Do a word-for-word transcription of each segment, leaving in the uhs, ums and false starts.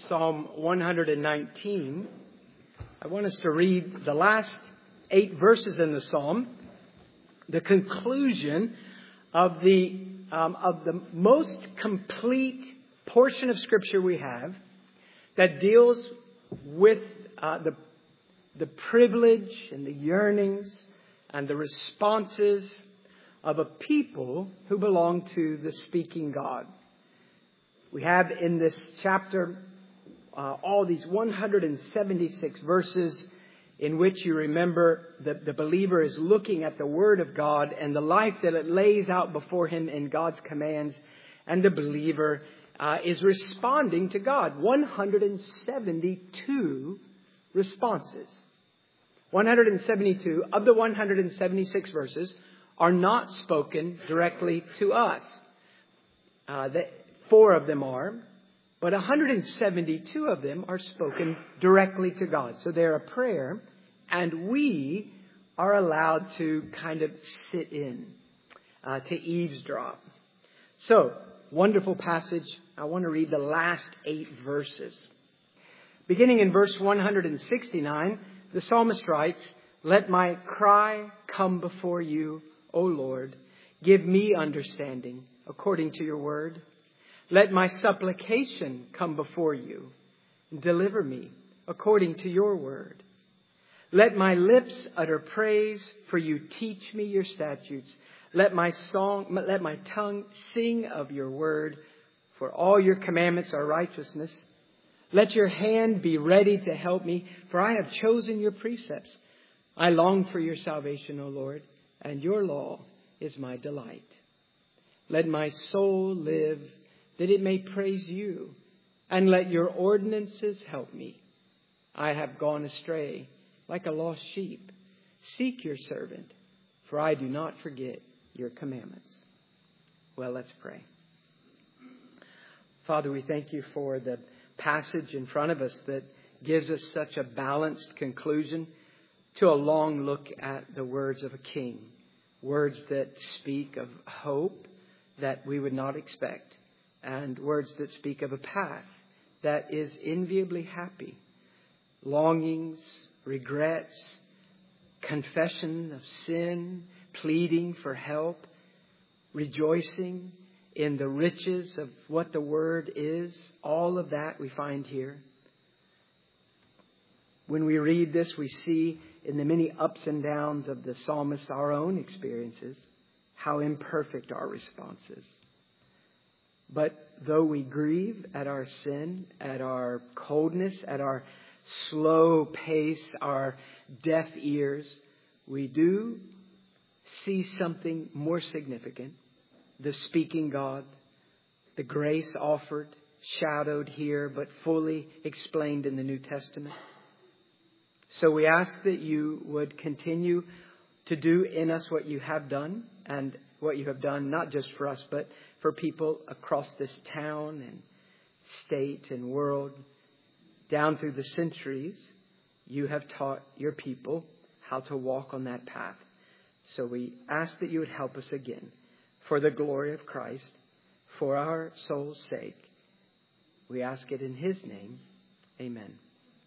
Psalm one nineteen. I want us to read the last eight verses in the Psalm, the conclusion of the um, of the most complete portion of Scripture we have that deals with uh, the the privilege and the yearnings and the responses of a people who belong to the speaking God. We have in this chapter uh, all these one hundred seventy-six verses in which you remember that the believer is looking at the Word of God and the life that it lays out before him in God's commands. And the believer uh, is responding to God. one hundred seventy-two responses. one hundred seventy-two of the one hundred seventy-six verses are not spoken directly to us. Uh, the, four of them are, but one hundred seventy-two of them are spoken directly to God. So they're a prayer, and we are allowed to kind of sit in, uh, to eavesdrop. So, wonderful passage. I want to read the last eight verses. Beginning in verse one hundred sixty-nine, the psalmist writes, "Let my cry come before you, O Lord. Give me understanding according to your word. Let my supplication come before you. Deliver me according to your word. Let my lips utter praise, for you teach me your statutes. Let my song, let my tongue sing of your word, for all your commandments are righteousness. Let your hand be ready to help me, for I have chosen your precepts. I long for your salvation, O Lord, and your law is my delight. Let my soul live, that it may praise you, and let your ordinances help me. I have gone astray like a lost sheep. Seek your servant, for I do not forget your commandments." Well, let's pray. Father, we thank you for the passage in front of us that gives us such a balanced conclusion to a long look at the words of a king. Words that speak of hope that we would not expect, and words that speak of a path that is enviably happy. Longings, regrets, confession of sin, pleading for help, rejoicing in the riches of what the Word is. All of that we find here. When we read this, we see in the many ups and downs of the psalmist our own experiences, how imperfect our responses. But though we grieve at our sin, at our coldness, at our slow pace, our deaf ears, we do see something more significant. The speaking God, the grace offered, shadowed here, but fully explained in the New Testament. So we ask that you would continue to do in us what you have done, and what you have done not just for us, but for people across this town and state and world. Down through the centuries, you have taught your people how to walk on that path. So we ask that you would help us again for the glory of Christ, for our soul's sake. We ask it in His name. Amen.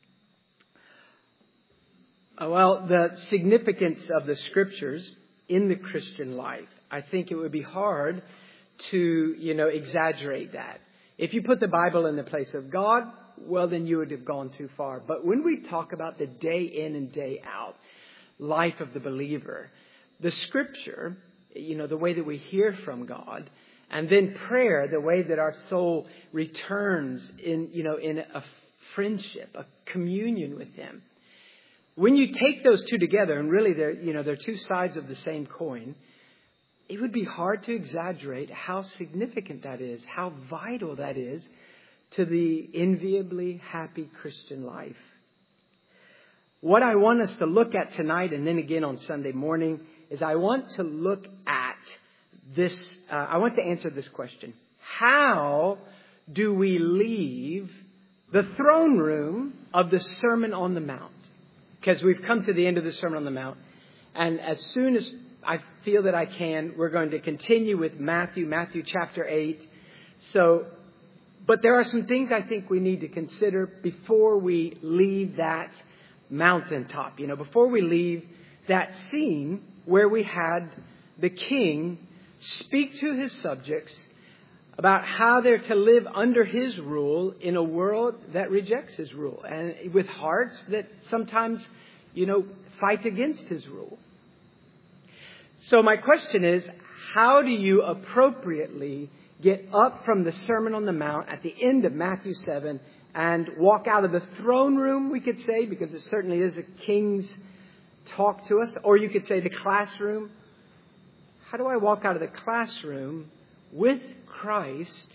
Well, the significance of the Scriptures in the Christian life, I think it would be hard to, you know, exaggerate that. If you put the Bible in the place of God, well, then you would have gone too far. But when we talk about the day in and day out life of the believer, the Scripture, you know, the way that we hear from God, and then prayer, the way that our soul returns in, you know, in a friendship, a communion with Him. When you take those two together, and really they're, you know, they're two sides of the same coin, it would be hard to exaggerate how significant that is, how vital that is to the enviably happy Christian life. What I want us to look at tonight, and then again on Sunday morning, is I want to look at this, uh, I want to answer this question. How do we leave the throne room of the Sermon on the Mount? Because we've come to the end of the Sermon on the Mount. And as soon as I feel that I can, we're going to continue with Matthew, Matthew chapter eight. So But there are some things I think we need to consider before we leave that mountaintop. You know, before we leave that scene where we had the king speak to his subjects about how they're to live under his rule in a world that rejects his rule, and with hearts that sometimes, you know, fight against his rule. So my question is, how do you appropriately get up from the Sermon on the Mount at the end of Matthew seven and walk out of the throne room, we could say, because it certainly is a king's talk to us, or you could say the classroom. How do I walk out of the classroom with Christ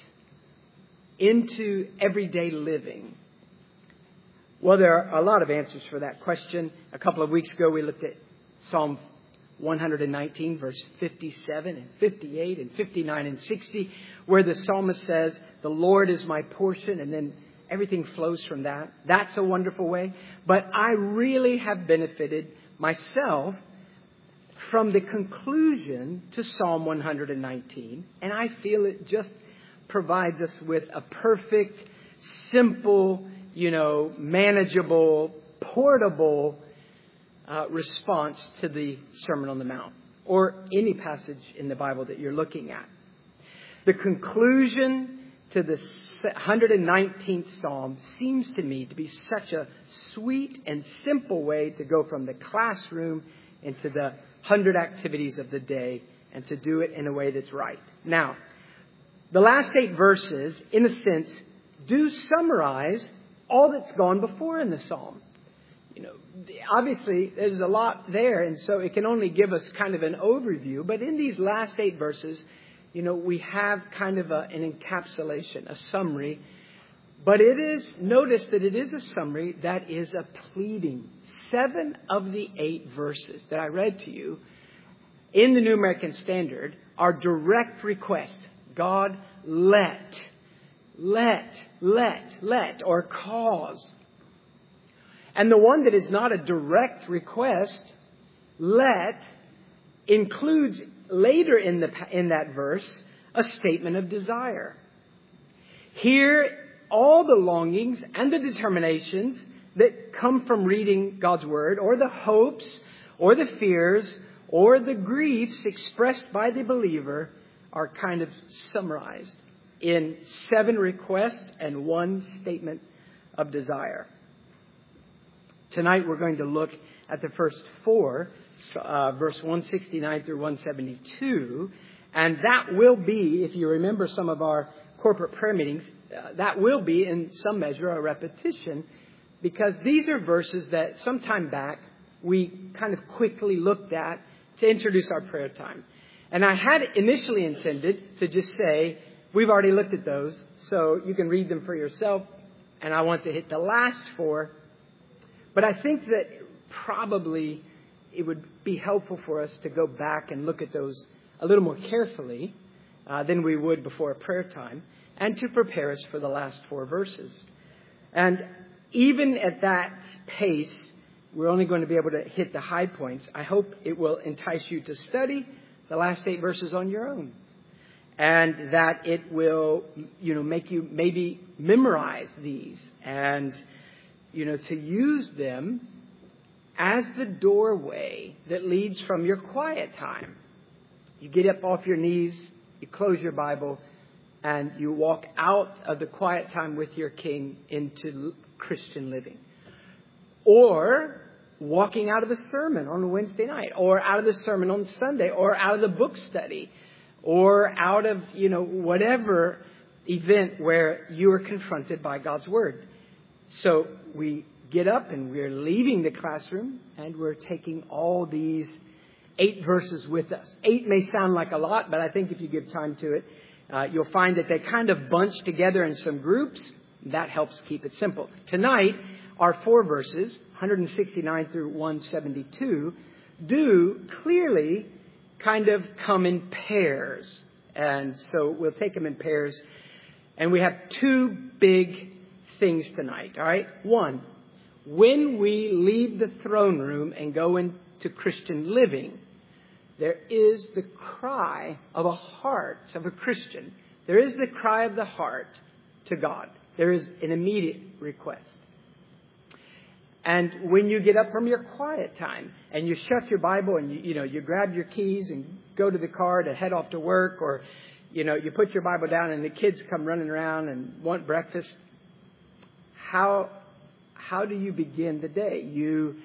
into everyday living? Well, there are a lot of answers for that question. A couple of weeks ago, we looked at Psalm one nineteen, verse fifty-seven and fifty-eight and fifty-nine and sixty, where the psalmist says, "The Lord is my portion," and then everything flows from that. That's a wonderful way. But I really have benefited myself from the conclusion to Psalm one nineteen, and I feel it just provides us with a perfect, simple, you know, manageable, portable uh, response to the Sermon on the Mount, or any passage in the Bible that you're looking at. The conclusion to the one hundred nineteenth Psalm seems to me to be such a sweet and simple way to go from the classroom into the hundred activities of the day, and to do it in a way that's right. Now, the last eight verses, in a sense, do summarize all that's gone before in the Psalm. You know, obviously, there's a lot there, and so it can only give us kind of an overview. But in these last eight verses, you know, we have kind of a, an encapsulation, a summary. But it is, notice that it is a summary that is a pleading. Seven of the eight verses that I read to you in the New American Standard are direct requests. God, let, let, let, let, or cause. And the one that is not a direct request, let, includes later in the in that verse a statement of desire. Here, all the longings and the determinations that come from reading God's Word, or the hopes, or the fears, or the griefs expressed by the believer, are kind of summarized in seven requests and one statement of desire. Tonight we're going to look at the first four, uh, verse one sixty-nine through one seventy-two, and that will be, if you remember some of our corporate prayer meetings, uh, that will be in some measure a repetition, because these are verses that some time back we kind of quickly looked at to introduce our prayer time. And I had initially intended to just say, we've already looked at those, so you can read them for yourself, and I want to hit the last four. But I think that probably it would be helpful for us to go back and look at those a little more carefully uh, than we would before a prayer time, and to prepare us for the last four verses. And even at that pace, we're only going to be able to hit the high points. I hope it will entice you to study the last eight verses on your own, and that it will, you know, make you maybe memorize these, and, you know, to use them as the doorway that leads from your quiet time. You get up off your knees, you close your Bible, and you walk out of the quiet time with your King into Christian living. Or walking out of a sermon on a Wednesday night, or out of the sermon on Sunday, or out of the book study, or out of, you know, whatever event where you are confronted by God's Word. So we get up and we're leaving the classroom, and we're taking all these eight verses with us. Eight may sound like a lot, but I think if you give time to it, uh, you'll find that they kind of bunch together in some groups. That helps keep it simple. Tonight, our four verses, one sixty-nine through one seventy-two, do clearly kind of come in pairs. And so we'll take them in pairs. And we have two big things tonight, all right? One, when we leave the throne room and go into Christian living, there is the cry of a heart of a Christian. There is the cry of the heart to God. There is an immediate request. And when you get up from your quiet time and you shut your Bible and you, you know, you grab your keys and go to the car to head off to work, or, you know, you put your Bible down and the kids come running around and want breakfast, how, how do you begin the day? You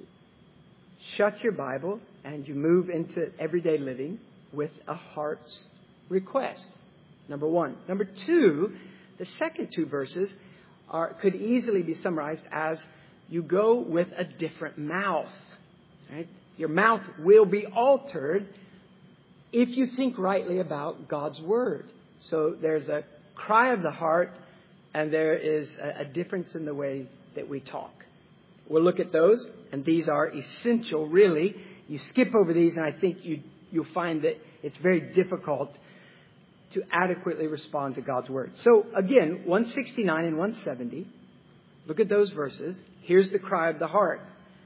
shut your Bible and you move into everyday living with a heart's request. Number one. Number two, the second two verses are could easily be summarized as you go with a different mouth. Right? Your mouth will be altered if you think rightly about God's Word. So there's a cry of the heart, and there is a, a difference in the way that we talk. We'll look at those, and these are essential, really. You skip over these, and I think you, you'll find that it's very difficult to adequately respond to God's Word. So again, one sixty-nine and one seventy, look at those verses. Here's the cry of the heart.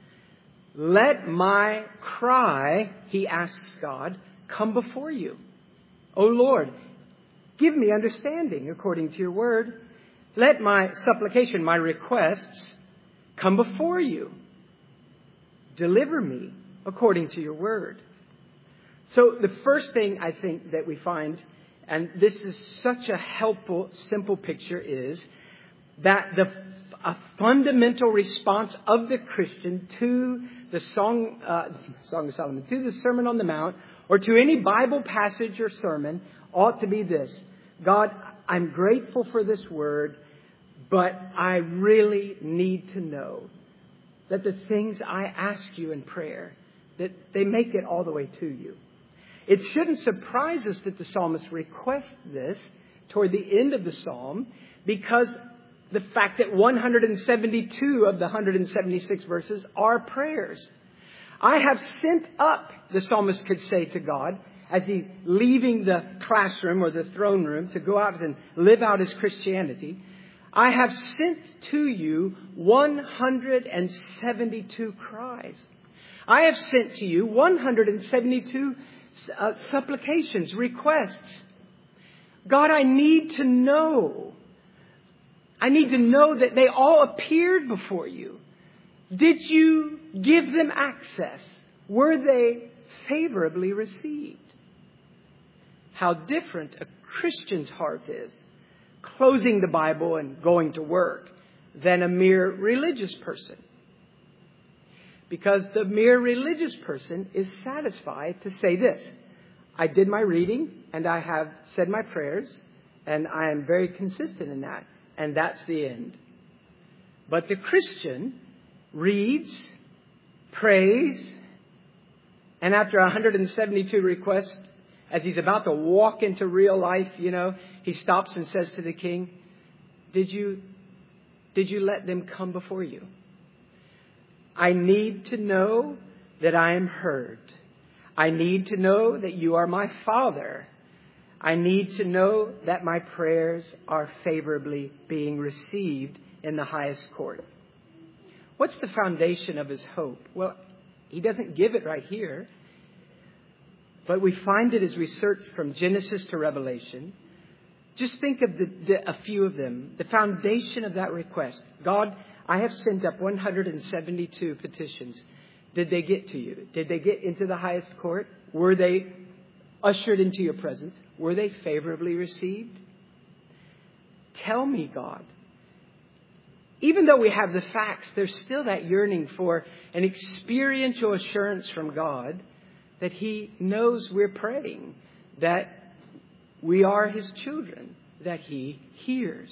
Let my cry, he asks God, come before you. O Lord, give me understanding according to your word. Let my supplication, my requests, come before you. Deliver me according to your word. So the first thing I think that we find, and this is such a helpful, simple picture, is that the a fundamental response of the Christian to the Song, uh, Song of Solomon, to the Sermon on the Mount, or to any Bible passage or sermon, ought to be this: God, I'm grateful for this word, but I really need to know that the things I ask you in prayer, that they make it all the way to you. It shouldn't surprise us that the psalmist requests this toward the end of the psalm, because the fact that one hundred seventy-two of the one hundred seventy-six verses are prayers. I have sent up, the psalmist could say to God, as he's leaving the classroom or the throne room to go out and live out his Christianity. I have sent to you one hundred seventy-two cries. I have sent to you one hundred seventy-two uh, supplications, requests. God, I need to know. I need to know that they all appeared before you. Did you give them access? Were they favorably received? How different a Christian's heart is, closing the Bible and going to work, than a mere religious person. Because the mere religious person is satisfied to say this: I did my reading and I have said my prayers, and I am very consistent in that. And that's the end. But the Christian reads, prays, and after one hundred seventy-two requests, as he's about to walk into real life, you know, he stops and says to the king, Did you, did you let them come before you? I need to know that I am heard. I need to know that you are my Father. I need to know that my prayers are favorably being received in the highest court. What's the foundation of his hope? Well, he doesn't give it right here, but we find it as we search from Genesis to Revelation. Just think of the, the, a few of them. The foundation of that request. God, I have sent up one hundred seventy-two petitions. Did they get to you? Did they get into the highest court? Were they ushered into your presence? Were they favorably received? Tell me, God. Even though we have the facts, there's still that yearning for an experiential assurance from God that He knows we're praying, that we are His children, that He hears.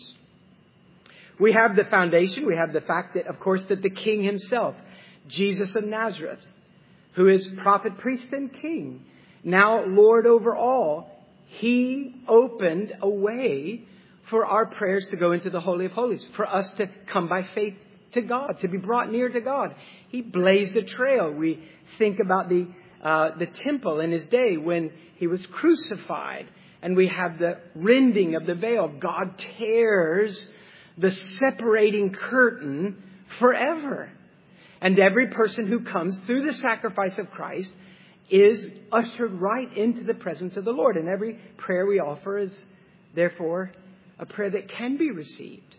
We have the foundation. We have the fact that, of course, that the King Himself, Jesus of Nazareth, who is prophet, priest, and king, now Lord over all, He opened a way for our prayers to go into the Holy of Holies, for us to come by faith to God, to be brought near to God. He blazed a trail. We think about the uh, the temple in His day when He was crucified, and we have the rending of the veil. God tears the separating curtain forever. And every person who comes through the sacrifice of Christ is ushered right into the presence of the Lord. And every prayer we offer is therefore a prayer that can be received.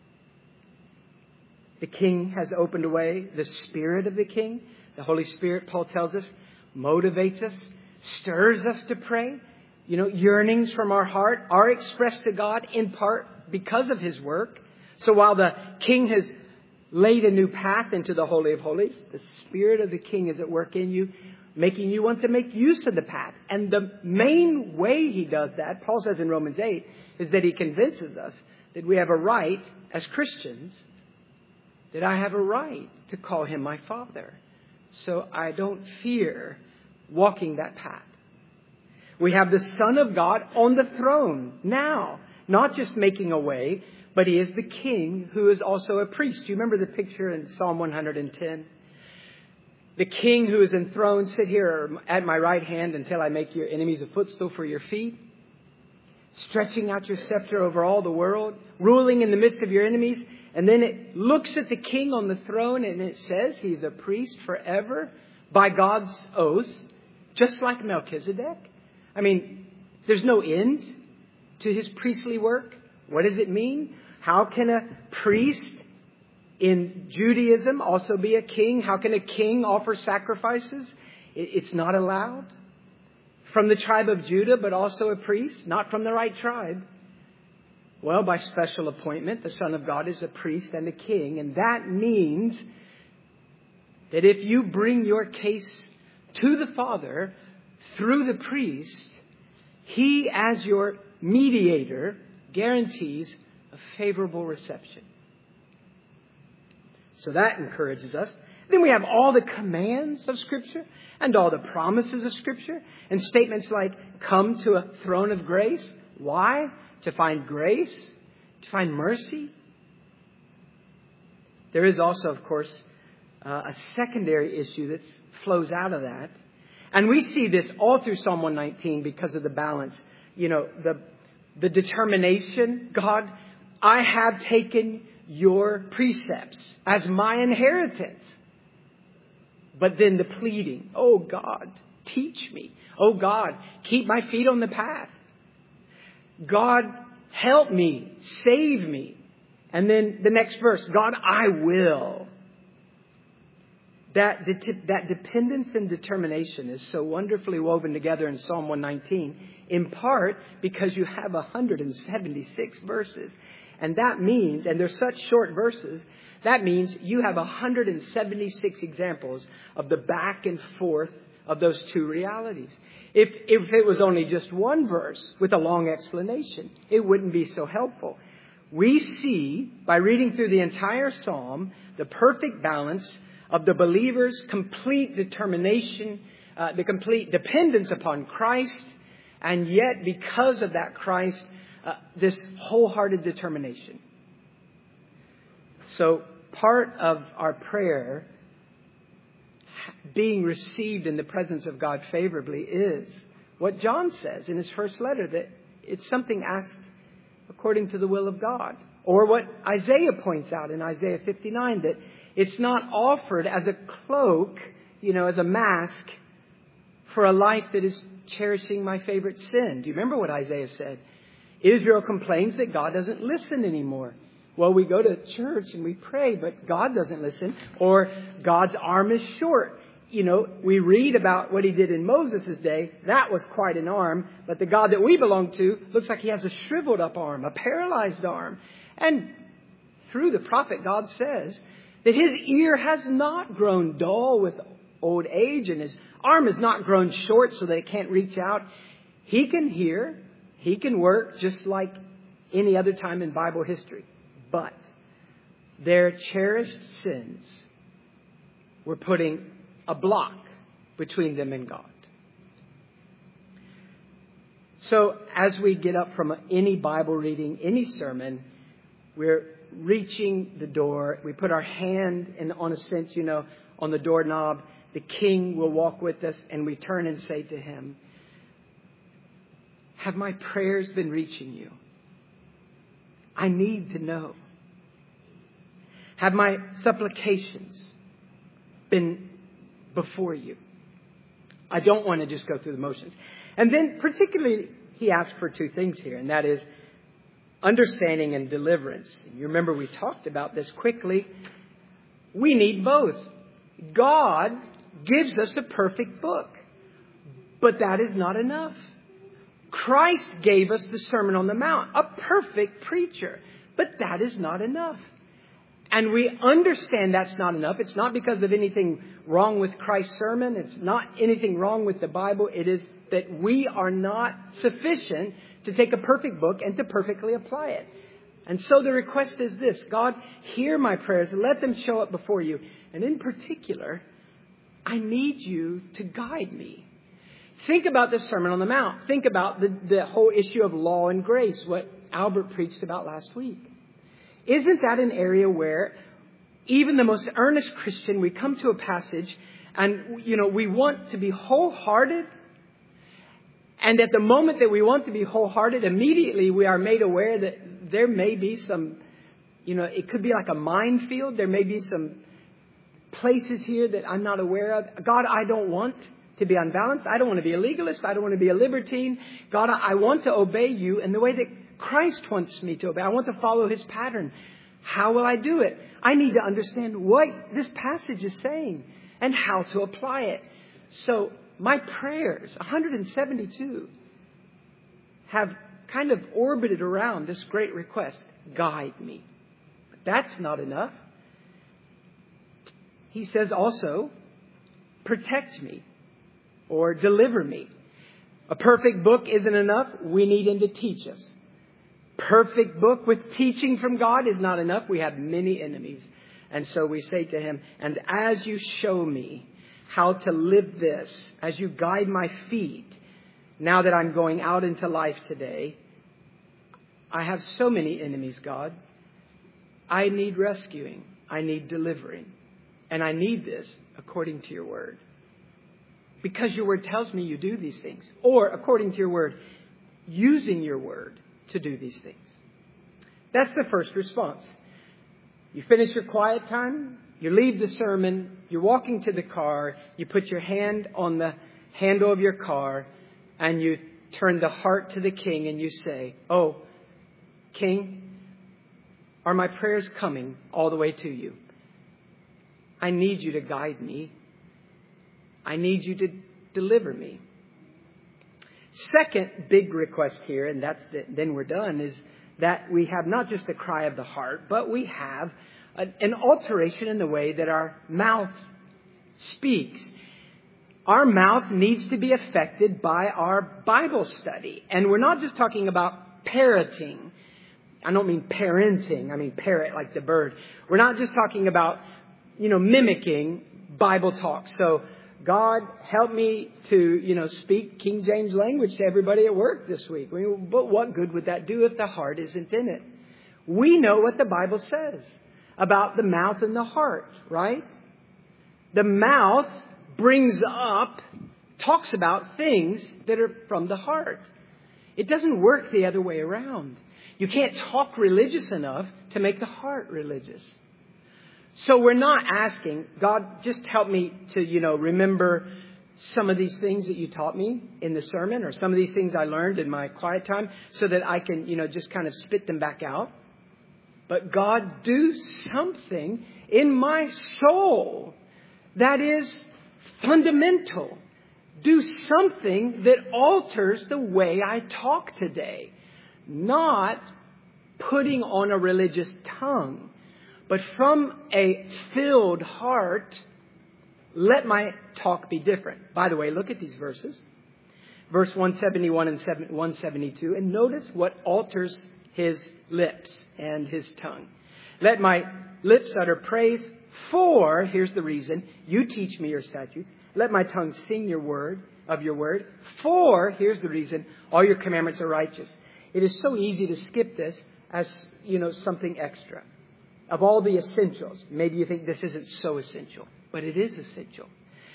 The King has opened a way. The Spirit of the King, the Holy Spirit, Paul tells us, motivates us, stirs us to pray. You know, yearnings from our heart are expressed to God in part because of His work. So while the King has laid a new path into the Holy of Holies, the Spirit of the King is at work in you, making you want to make use of the path. And the main way He does that, Paul says in Romans eight, is that He convinces us that we have a right as Christians, that I have a right to call Him my Father. So I don't fear walking that path. We have the Son of God on the throne now, not just making a way, but He is the King who is also a priest. Do you remember the picture in Psalm one hundred ten? The King who is enthroned, sit here at my right hand until I make your enemies a footstool for your feet. Stretching out your scepter over all the world, ruling in the midst of your enemies. And then it looks at the King on the throne and it says He's a priest forever by God's oath, just like Melchizedek. I mean, there's no end to His priestly work. What does it mean? How can a priest in Judaism also be a king? How can a king offer sacrifices? It's not allowed. From the tribe of Judah, but also a priest, not from the right tribe. Well, by special appointment, the Son of God is a priest and a king. And that means that if you bring your case to the Father through the priest, He, as your mediator, guarantees a favorable reception. So that encourages us. Then we have all the commands of Scripture and all the promises of Scripture and statements like, come to a throne of grace. Why? To find grace, to find mercy. There is also, of course, uh, a secondary issue that flows out of that. And we see this all through Psalm one nineteen because of the balance. You know, the, the determination, God, I have taken your precepts as my inheritance. But then the pleading, oh God, teach me. Oh God, keep my feet on the path. God, help me, save me. And then the next verse, God, I will. That, de- that dependence and determination is so wonderfully woven together in Psalm one nineteen, in part because you have one hundred seventy-six verses. And that means, and they're such short verses, that means you have one hundred seventy-six examples of the back and forth of those two realities. If, if it was only just one verse with a long explanation, it wouldn't be so helpful. We see, by reading through the entire psalm, the perfect balance of the believer's complete determination, uh, the complete dependence upon Christ, and yet because of that Christ, uh, this wholehearted determination. So part of our prayer being received in the presence of God favorably is what John says in his first letter, that it's something asked according to the will of God. Or what Isaiah points out in Isaiah fifty-nine, that it's not offered as a cloak, you know, as a mask for a life that is cherishing my favorite sin. Do you remember what Isaiah said? Israel complains that God doesn't listen anymore. Well, we go to church and we pray, but God doesn't listen. Or God's arm is short. You know, we read about what He did in Moses' day. That was quite an arm. But the God that we belong to looks like He has a shriveled up arm, a paralyzed arm. And through the prophet, God says that His ear has not grown dull with old age, and His arm has not grown short so that it can't reach out. He can hear. He can work just like any other time in Bible history. But their cherished sins were putting a block between them and God. So as we get up from any Bible reading, any sermon, we're reaching the door. We put our hand in, on a sense, you know, on the doorknob. The King will walk with us, and we turn and say to Him, have my prayers been reaching you? I need to know. Have my supplications been before you? I don't want to just go through the motions. And then particularly, He asks for two things here, and that is, understanding and deliverance. You remember we talked about this quickly. We need both. God gives us a perfect book, but that is not enough. Christ gave us the Sermon on the Mount, a perfect preacher, but that is not enough. And we understand that's not enough. It's not because of anything wrong with Christ's sermon. It's not anything wrong with the Bible. It is that we are not sufficient to take a perfect book and to perfectly apply it. And so the request is this: God, hear my prayers and let them show up before you. And in particular, I need you to guide me. Think about the Sermon on the Mount. Think about the, the whole issue of law and grace, what Albert preached about last week. Isn't that an area where even the most earnest Christian, we come to a passage and, you know, we want to be wholehearted. And at the moment that we want to be wholehearted, immediately we are made aware that there may be some, you know, it could be like a minefield. There may be some places here that I'm not aware of. God, I don't want to be unbalanced. I don't want to be a legalist. I don't want to be a libertine. God, I want to obey you in the way that Christ wants me to obey. I want to follow his pattern. How will I do it? I need to understand what this passage is saying and how to apply it. So my prayers, one hundred seventy-two, have kind of orbited around this great request: guide me. But that's not enough. He says also, protect me or deliver me. A perfect book isn't enough. We need him to teach us. Perfect book with teaching from God is not enough. We have many enemies. And so we say to him, and as you show me how to live this, as you guide my feet, now that I'm going out into life today, I have so many enemies, God. I need rescuing. I need delivering. And I need this according to your word. Because your word tells me you do these things. Or according to your word, using your word to do these things. That's the first response. You finish your quiet time, you leave the sermon, you're walking to the car, you put your hand on the handle of your car, and you turn the heart to the King and you say, oh, King, are my prayers coming all the way to you? I need you to guide me. I need you to deliver me. Second big request here, and that's the, then we're done, is that we have not just the cry of the heart, but we have a, an alteration in the way that our mouth speaks. Our mouth needs to be affected by our Bible study. And we're not just talking about parroting. I don't mean parenting. I mean parrot like the bird. We're not just talking about, you know, mimicking Bible talk. So God, help me to, you know, speak King James language to everybody at work this week. I mean, but what good would that do if the heart isn't in it? We know what the Bible says about the mouth and the heart, right? The mouth brings up, talks about things that are from the heart. It doesn't work the other way around. You can't talk religious enough to make the heart religious. So we're not asking, God, just help me to, you know, remember some of these things that you taught me in the sermon, or some of these things I learned in my quiet time, so that I can, you know, just kind of spit them back out. But God, do something in my soul that is fundamental. Do something that alters the way I talk today. Not putting on a religious tongue, but from a filled heart, let my talk be different. By the way, look at these verses. Verse one seventy-one and one seventy-two. And notice what alters his lips and his tongue. Let my lips utter praise, for, here's the reason, you teach me your statutes. Let my tongue sing your word, of your word. For, here's the reason, all your commandments are righteous. It is so easy to skip this as, you know, something extra. Of all the essentials, maybe you think this isn't so essential, but it is essential.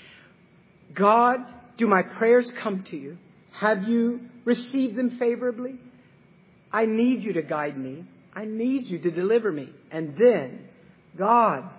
God, do my prayers come to you? Have you received them favorably? I need you to guide me. I need you to deliver me. And then, God,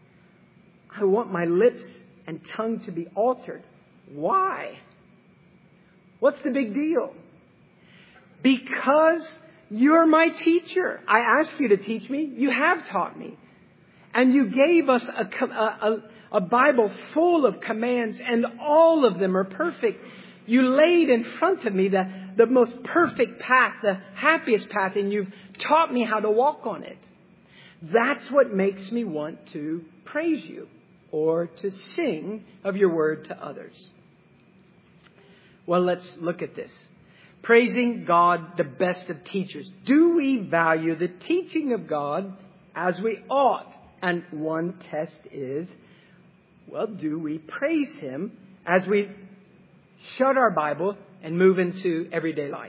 I want my lips and tongue to be altered. Why? What's the big deal? Because You're my teacher. I asked you to teach me. You have taught me. And you gave us a, a, a Bible full of commands, and all of them are perfect. You laid in front of me the, the most perfect path, the happiest path, and you've taught me how to walk on it. That's what makes me want to praise you or to sing of your word to others. Well, let's look at this. Praising God, the best of teachers. Do we value the teaching of God as we ought? And one test is, well, do we praise Him as we shut our Bible and move into everyday life?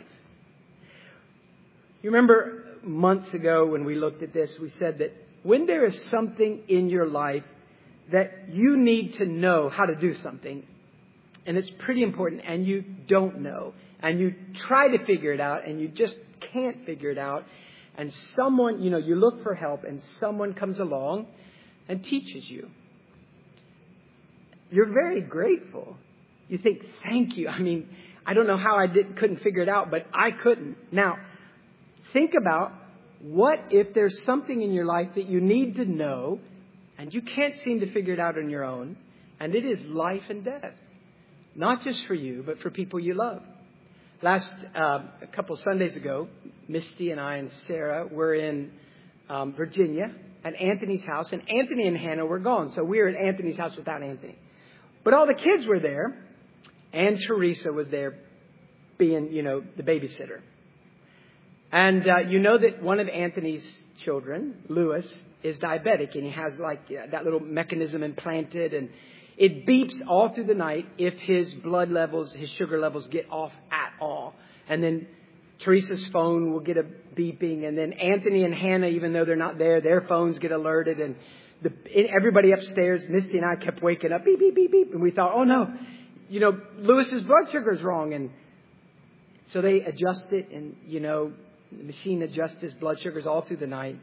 You remember months ago when we looked at this, we said that when there is something in your life that you need to know how to do something, and it's pretty important, and you don't know, and you try to figure it out, and you just can't figure it out, and someone, you know, you look for help, and someone comes along and teaches you. You're very grateful. You think, thank you. I mean, I don't know how I did, couldn't figure it out, but I couldn't. Now, think about, what if there's something in your life that you need to know and you can't seem to figure it out on your own, and it is life and death, not just for you, but for people you love. Last, uh, a couple Sundays ago, Misty and I and Sarah were in um, Virginia at Anthony's house, and Anthony and Hannah were gone. So we were at Anthony's house without Anthony. But all the kids were there, and Teresa was there being, you know, the babysitter. And uh, you know that one of Anthony's children, Lewis, is diabetic, and he has like uh, that little mechanism implanted, and it beeps all through the night if his blood levels, his sugar levels get off at all. And then Teresa's phone will get a beeping, and then Anthony and Hannah, even though they're not there, their phones get alerted, and the, everybody upstairs, Misty and I kept waking up, beep, beep, beep, beep, and we thought, oh no, you know, Lewis's blood sugar is wrong. And so they adjust it, and, you know, the machine adjusts his blood sugars all through the night.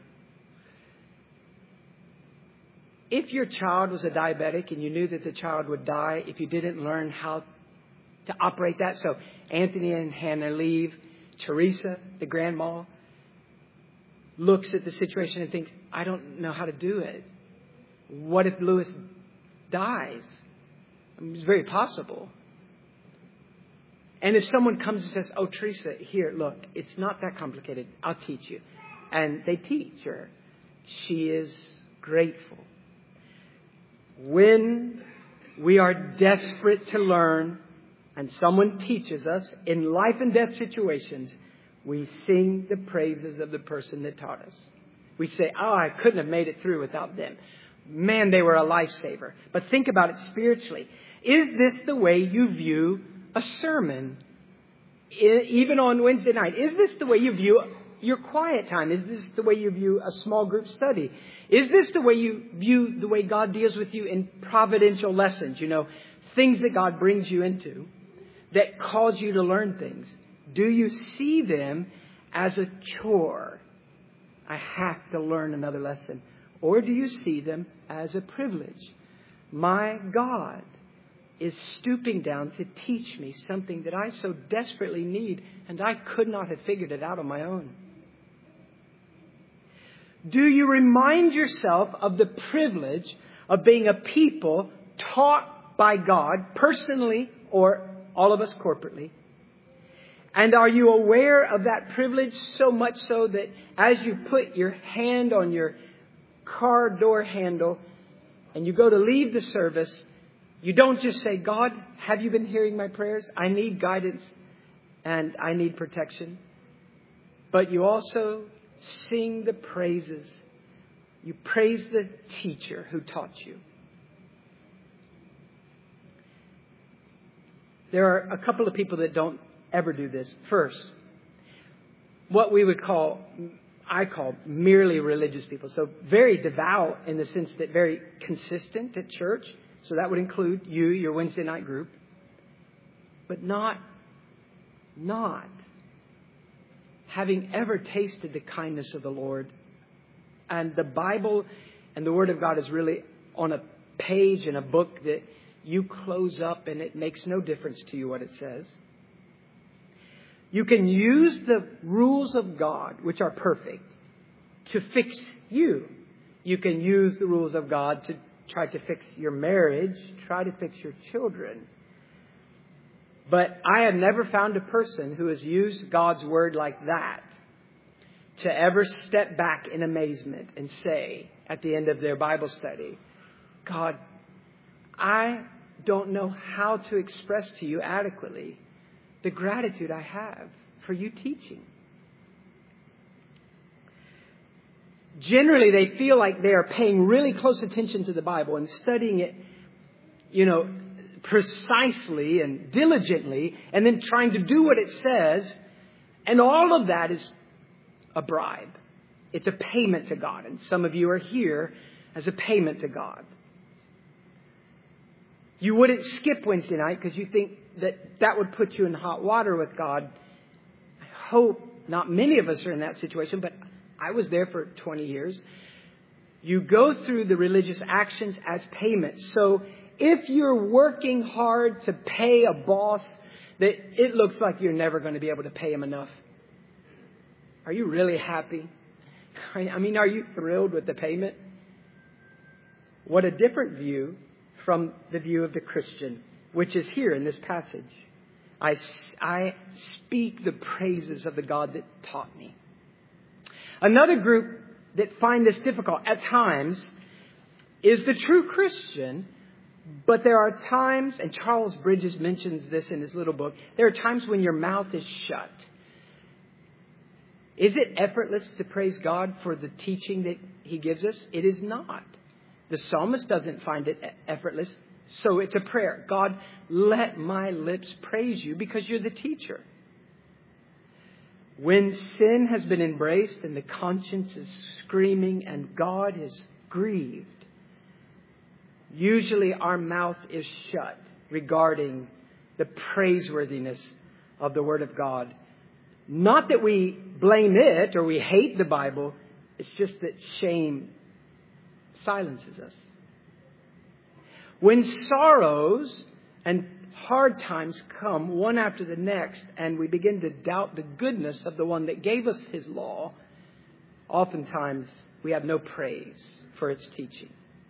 If your child was a diabetic and you knew that the child would die if you didn't learn how to operate that. So Anthony and Hannah leave. Teresa, the grandma, looks at the situation and thinks, I don't know how to do it. What if Lewis dies? I mean, it's very possible. And if someone comes and says, oh, Teresa, here, look, it's not that complicated. I'll teach you. And they teach her. She is grateful. When we are desperate to learn and someone teaches us in life and death situations, we sing the praises of the person that taught us. We say, oh, I couldn't have made it through without them. Man, they were a lifesaver. But think about it spiritually. Is this the way you view a sermon, even on Wednesday night? Is this the way you view your quiet time? Is this the way you view a small group study? Is this the way you view the way God deals with you in providential lessons? You know, things that God brings you into that cause you to learn things. Do you see them as a chore? I have to learn another lesson. Or do you see them as a privilege? My God is stooping down to teach me something that I so desperately need, and I could not have figured it out on my own. Do you remind yourself of the privilege of being a people taught by God personally, or all of us corporately? And are you aware of that privilege so much so that as you put your hand on your car door handle and you go to leave the service, you don't just say, God, have you been hearing my prayers? I need guidance and I need protection. But you also sing the praises. You praise the teacher who taught you. There are a couple of people that don't ever do this. First, what we would call, I call merely religious people. So very devout in the sense that very consistent at church. So that would include you, your Wednesday night group. But not, not having ever tasted the kindness of the Lord. And the Bible and the Word of God is really on a page in a book that you close up and it makes no difference to you what it says. You can use the rules of God, which are perfect, to fix you. You can use the rules of God to try to fix your marriage, try to fix your children. But I have never found a person who has used God's Word like that to ever step back in amazement and say at the end of their Bible study, God, I don't know how to express to you adequately the gratitude I have for you teaching. Generally, they feel like they are paying really close attention to the Bible and studying it, you know, precisely and diligently, and then trying to do what it says. And all of that is a bribe. It's a payment to God. And some of you are here as a payment to God. You wouldn't skip Wednesday night because you think that that would put you in hot water with God. I hope not many of us are in that situation, but I was there for twenty years. You go through the religious actions as payment. So if you're working hard to pay a boss that it looks like you're never going to be able to pay him enough, are you really happy? I mean, are you thrilled with the payment? What a different view from the view of the Christian, which is here in this passage. I, I speak the praises of the God that taught me. Another group that find this difficult at times is the true Christian. But there are times, and Charles Bridges mentions this in his little book, there are times when your mouth is shut. Is it effortless to praise God for the teaching that He gives us? It is not. The psalmist doesn't find it effortless. So it's a prayer. God, let my lips praise you because you're the teacher. When sin has been embraced and the conscience is screaming and God is grieved, usually our mouth is shut regarding the praiseworthiness of the Word of God. Not that we blame it or we hate the Bible. It's just that shame silences us. When sorrows and hard times come one after the next and we begin to doubt the goodness of the one that gave us His law, oftentimes we have no praise for its teaching.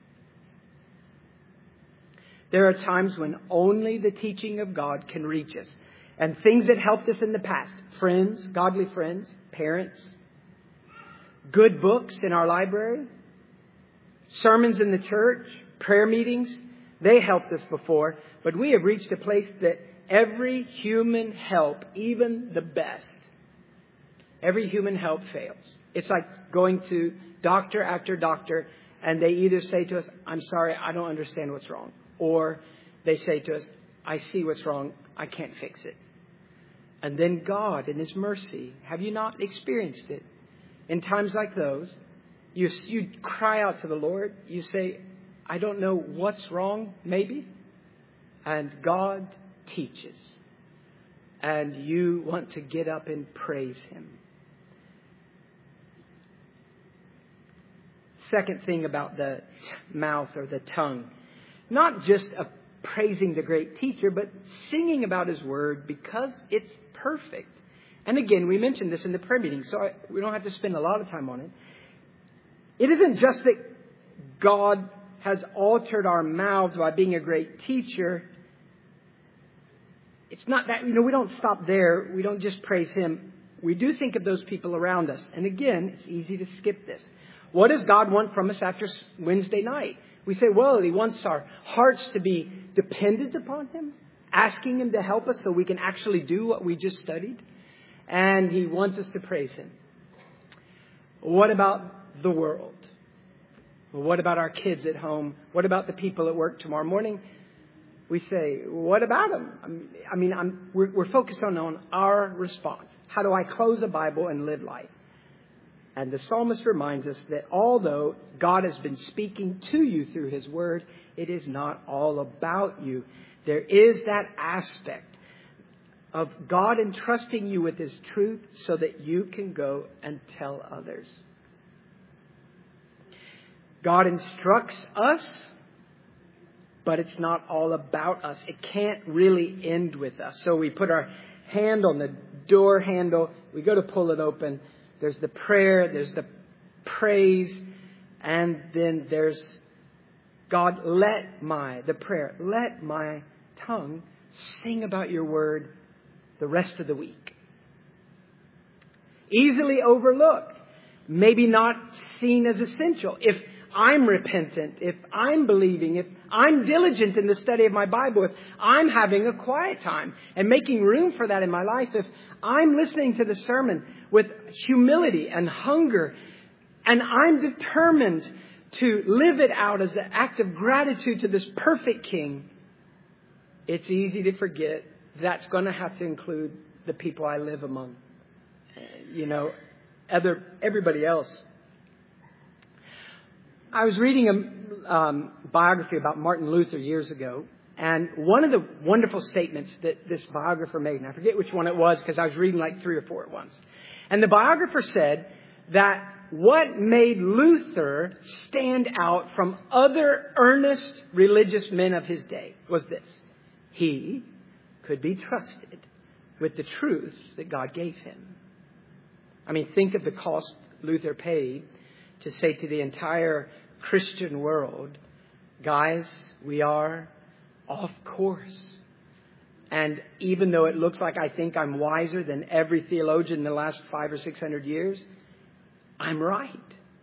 There are times when only the teaching of God can reach us. And things that helped us in the past, friends, godly friends, parents, good books in our library, sermons in the church, prayer meetings, they helped us before. But we have reached a place that every human help, even the best, every human help fails. It's like going to doctor after doctor and they either say to us, I'm sorry, I don't understand what's wrong. Or they say to us, I see what's wrong. I can't fix it. And then God, in His mercy, have you not experienced it? In times like those, you, you cry out to the Lord. You say, I don't know what's wrong, maybe. And God teaches. And you want to get up and praise Him. Second thing about the mouth or the tongue. Not just a praising the great teacher, but singing about His Word because it's perfect. And again, we mentioned this in the prayer meeting, so I, we don't have to spend a lot of time on it. It isn't just that God has altered our mouths by being a great teacher. It's not that, you know, we don't stop there. We don't just praise Him. We do think of those people around us. And again, it's easy to skip this. What does God want from us after Wednesday night? We say, well, He wants our hearts to be dependent upon Him, asking Him to help us so we can actually do what we just studied. And He wants us to praise Him. What about the world? What about our kids at home? What about the people at work tomorrow morning? We say, what about them? I mean, I'm, we're, we're focused on, on our response. How do I close a Bible and live life? And the psalmist reminds us that although God has been speaking to you through His Word, it is not all about you. There is that aspect of God entrusting you with His truth so that you can go and tell others. God instructs us, but it's not all about us. It can't really end with us. So we put our hand on the door handle. We go to pull it open. There's the prayer. There's the praise. And then there's God, let my, the prayer, let my tongue sing about your word the rest of the week. Easily overlooked. Maybe not seen as essential. If I'm repentant, if I'm believing, if I'm diligent in the study of my Bible, if I'm having a quiet time and making room for that in my life, if I'm listening to the sermon with humility and hunger, and I'm determined to live it out as an act of gratitude to this perfect King, it's easy to forget that's going to have to include the people I live among. You know, other everybody else. I was reading a um, biography about Martin Luther years ago, and one of the wonderful statements that this biographer made, and I forget which one it was because I was reading like three or four at once. And the biographer said that what made Luther stand out from other earnest religious men of his day was this: he could be trusted with the truth that God gave him. I mean, think of the cost Luther paid to say to the entire Christian world, guys, we are off course. And even though it looks like I think I'm wiser than every theologian in the last five or six hundred years, I'm right.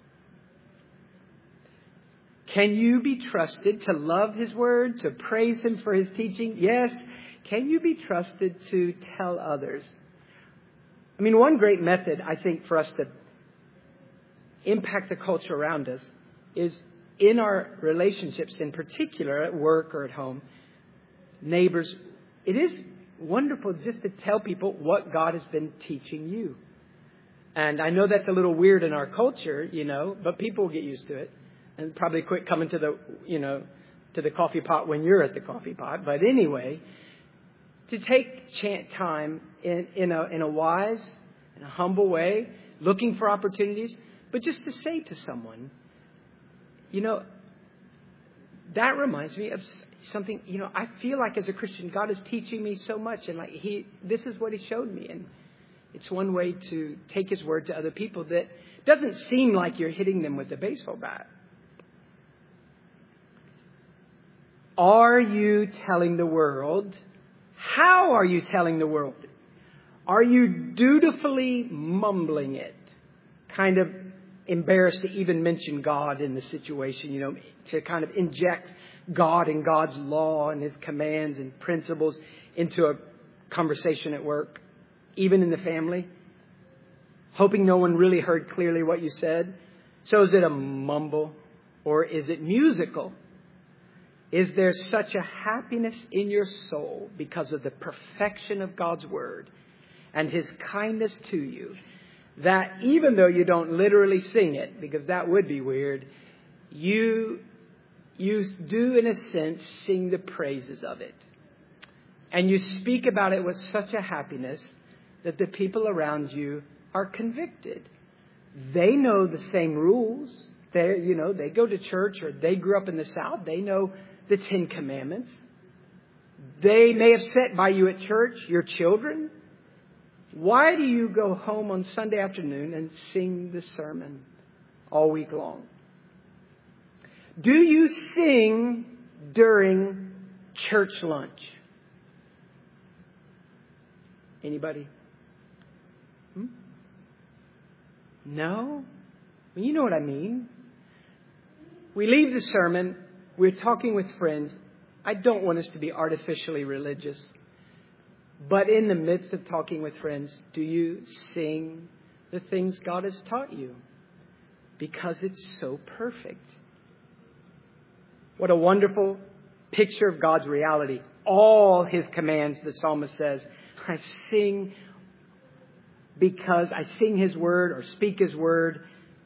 Can you be trusted to love His Word, to praise Him for His teaching? Yes. Can you be trusted to tell others? I mean, one great method, I think, for us to impact the culture around us is in our relationships, in particular at work or at home, neighbors. It is wonderful just to tell people what God has been teaching you. And I know that's a little weird in our culture, you know, but people will get used to it and probably quit coming to the, you know, to the coffee pot when you're at the coffee pot. But anyway, to take time in, in a, in a wise and a humble way, looking for opportunities, but just to say to someone, you know, that reminds me of something, you know, I feel like as a Christian, God is teaching me so much, and like he, this is what He showed me. And it's one way to take His word to other people that doesn't seem like you're hitting them with a baseball bat. Are you telling the world? How are you telling the world? Are you dutifully mumbling it? Kind of embarrassed to even mention God in the situation, you know, to kind of inject God and God's law and His commands and principles into a conversation at work, even in the family, hoping no one really heard clearly what you said. So is it a mumble or is it musical? Is there such a happiness in your soul because of the perfection of God's Word and His kindness to you that even though you don't literally sing it, because that would be weird, you, you do in a sense sing the praises of it. And you speak about it with such a happiness that the people around you are convicted. They know the same rules. They, you know, they go to church or they grew up in the South. They know the Ten Commandments. They may have sat by you at church, your children. Why do you go home on Sunday afternoon and sing the sermon all week long? Do you sing during church lunch? Anybody? Hmm? No? Well, you know what I mean. We leave the sermon. We're talking with friends. I don't want us to be artificially religious. But in the midst of talking with friends, do you sing the things God has taught you? Because it's so perfect. What a wonderful picture of God's reality. All His commands, the psalmist says, I sing because I sing His word or speak His word.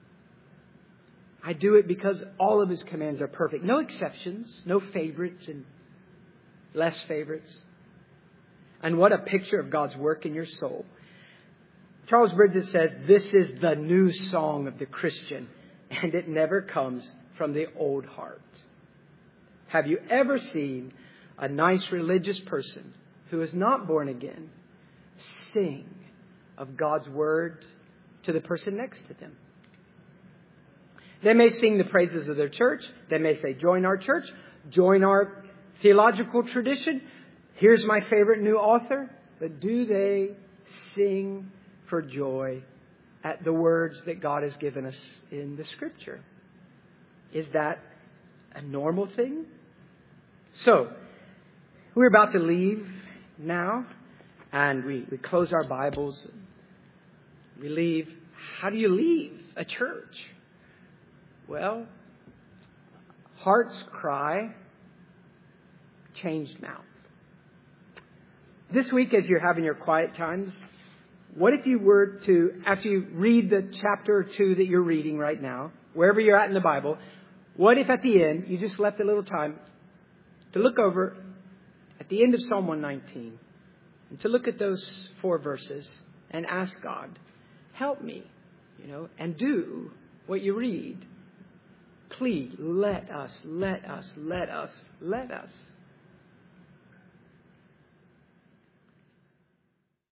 I do it because all of His commands are perfect. No exceptions, no favorites and less favorites. And what a picture of God's work in your soul. Charles Bridges says, this is the new song of the Christian, and it never comes from the old heart. Have you ever seen a nice religious person who is not born again sing of God's Word to the person next to them. They may sing the praises of their church. They may say, join our church, join our theological tradition. Here's my favorite new author. But do they sing for joy at the words that God has given us in the Scripture? Is that a normal thing? So, we're about to leave now, and we, we close our Bibles. We leave. How do you leave a church? Well, heart's cry, changed mouth. This week, as you're having your quiet times, what if you were to, after you read the chapter or two that you're reading right now, wherever you're at in the Bible, what if at the end you just left a little time to look over at the end of Psalm one nineteen and to look at those four verses and ask God, help me, you know, and do what you read. Please let us, let us, let us, let us